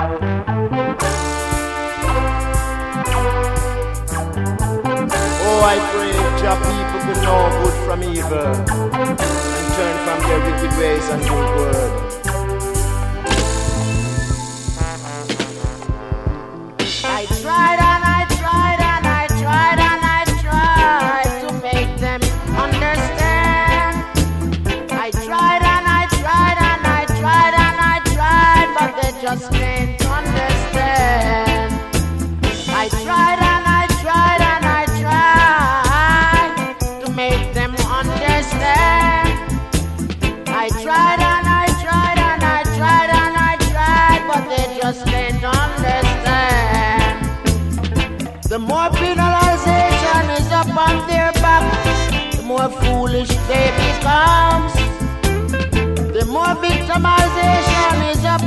Oh, I pray your people could know good from evil and turn from their wicked ways and do good. I tried and I tried and I tried and I tried to make them understand. I tried and I tried and I tried and I tried, but they just can't understand. I tried and I tried and I tried to make them understand. I tried and I tried and I tried and I tried, but they just can't understand. The more penalization is upon their back, the more foolish they become. The more victimization is upon